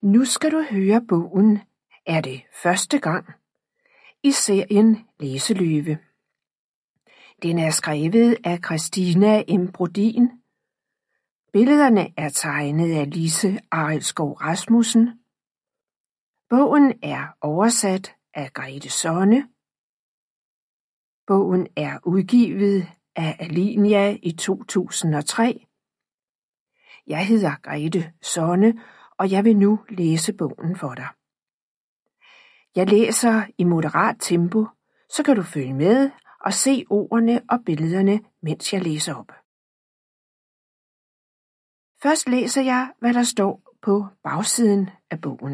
Nu skal du høre bogen Er det første gang? I serien Læseløve. Den er skrevet af Christina M. Brodin. Billederne er tegnet af Lise Arildskov Rasmussen. Bogen er oversat af Grete Sonne. Bogen er udgivet af Alinia i 2003. Jeg hedder Grete Sonne, og jeg vil nu læse bogen for dig. Jeg læser i moderat tempo, så kan du følge med og se ordene og billederne, mens jeg læser op. Først læser jeg, hvad der står på bagsiden af bogen.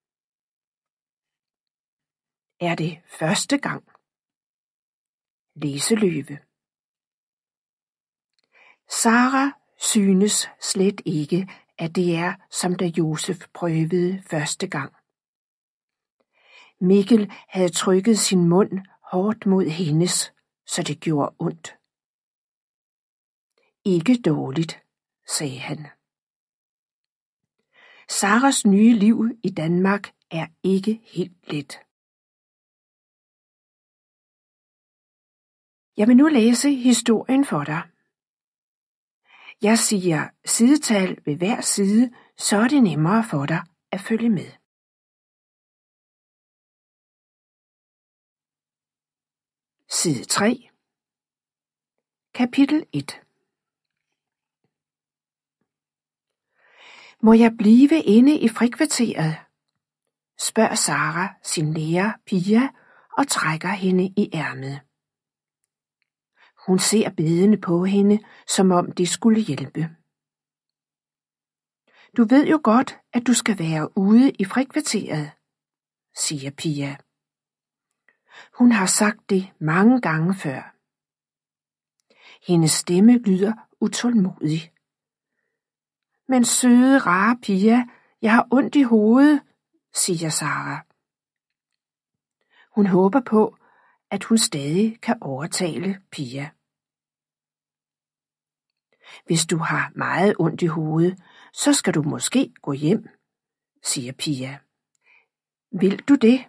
Er det første gang? Læseløve. Sara synes slet ikke, at det er, som da Josef prøvede første gang. Mikkel havde trykket sin mund hårdt mod hendes, så det gjorde ondt. Ikke dårligt, sagde han. Saras nye liv i Danmark er ikke helt let. Jeg vil nu læse historien for dig. Jeg siger sidetal ved hver side, så er det nemmere for dig at følge med. Side 3. Kapitel 1. Må jeg blive inde i frikvarteret? Spørger Sara sin lærer Pia og trækker hende i ærmet. Hun ser bedende på hende, som om det skulle hjælpe. Du ved jo godt, at du skal være ude i frikvarteret, siger Pia. Hun har sagt det mange gange før. Hendes stemme lyder utålmodig. Men søde, rare Pia, jeg har ondt i hovedet, siger Sara. Hun håber på, at hun stadig kan overtale Pia. Hvis du har meget ondt i hovedet, så skal du måske gå hjem, siger Pia. Vil du det?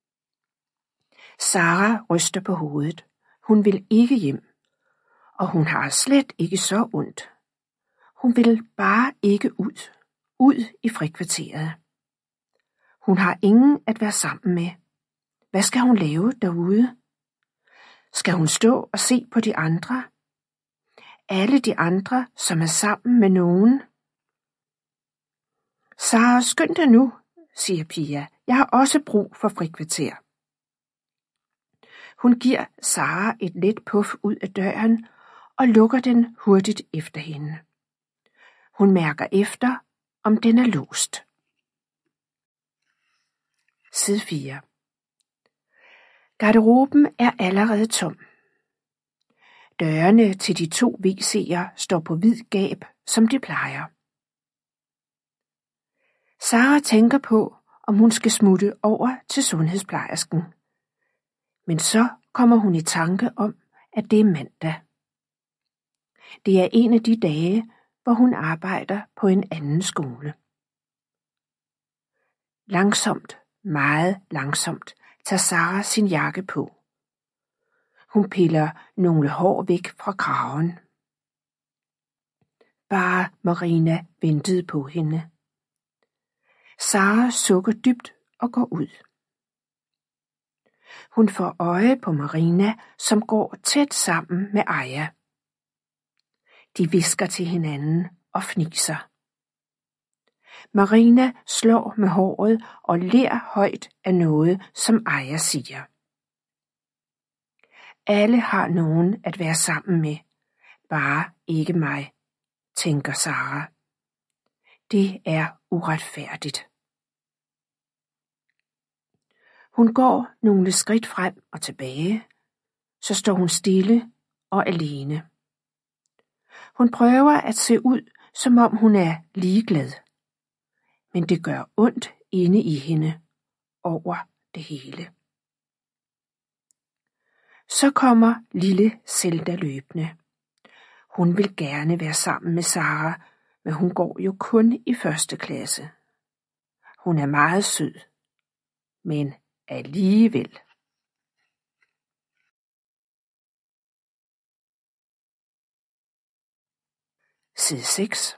Sara ryster på hovedet. Hun vil ikke hjem, og hun har slet ikke så ondt. Hun vil bare ikke ud i frikvarteret. Hun har ingen at være sammen med. Hvad skal hun lave derude? Skal hun stå og se på de andre? Alle de andre, som er sammen med nogen? Sara, skynd dig nu, siger Pia. Jeg har også brug for frikvarter. Hun giver Sara et let puff ud af døren og lukker den hurtigt efter hende. Hun mærker efter, om den er låst. Side 4. Garderoben er allerede tom. Dørene til de 2 WC'er står på vid gab, som de plejer. Sara tænker på, om hun skal smutte over til sundhedsplejersken. Men så kommer hun i tanke om, at det er mandag. Det er en af de dage, hvor hun arbejder på en anden skole. Langsomt, meget langsomt, tager Sara sin jakke på. Hun piller nogle hår væk fra kraven. Bare Marina ventede på hende. Sara sukker dybt og går ud. Hun får øje på Marina, som går tæt sammen med Aja. De hvisker til hinanden og fniser. Marina slår med håret og ler højt af noget, som Aja siger. Alle har nogen at være sammen med, bare ikke mig, tænker Sara. Det er uretfærdigt. Hun går nogle skridt frem og tilbage, så står hun stille og alene. Hun prøver at se ud, som om hun er ligeglad, men det gør ondt inde i hende over det hele. Så kommer lille Zelda løbende. Hun vil gerne være sammen med Sara, men hun går jo kun i 1. klasse. Hun er meget sød, men alligevel. Side 6.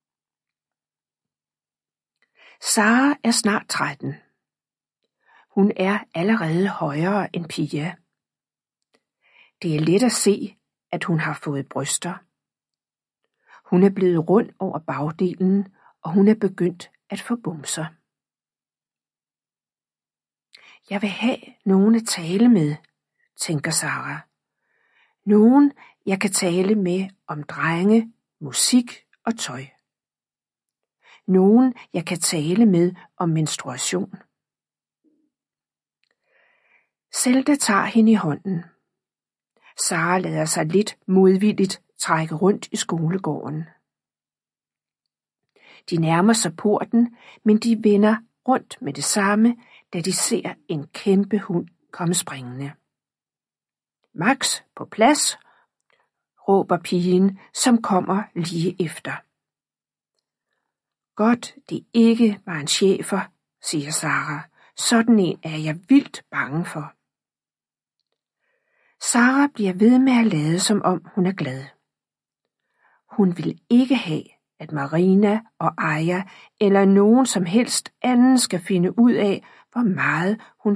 Sara er snart 13. Hun er allerede højere end Pia. Det er let at se, at hun har fået bryster. Hun er blevet rund over bagdelen, og hun er begyndt at få bumser. Jeg vil have nogen at tale med, tænker Sara. Nogen, jeg kan tale med om drenge, musik og tøj. Nogen, jeg kan tale med om menstruation. Zelda tager hende i hånden. Sara lader sig lidt modvilligt trække rundt i skolegården. De nærmer sig porten, men de vender rundt med det samme, da de ser en kæmpe hund komme springende. Max på plads, råber pigen, som kommer lige efter. Godt, det ikke var en schæfer, siger Sara. Sådan en er jeg vildt bange for. Sara bliver ved med at lade, som om hun er glad. Hun vil ikke have, at Marina og Aya eller nogen som helst anden skal finde ud af, hvor meget hun